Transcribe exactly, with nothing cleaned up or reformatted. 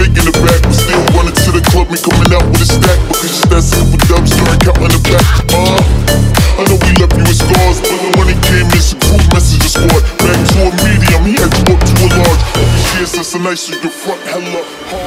taking it back, but still running to the club, me coming out with a stack. Because you that sick for dubs, started counting the back. Uh, I know we left you with scars, but when it came, it's a group message squad. Back to a medium, he had to up to a large. Yes, that's a nice, so you can front hella hard.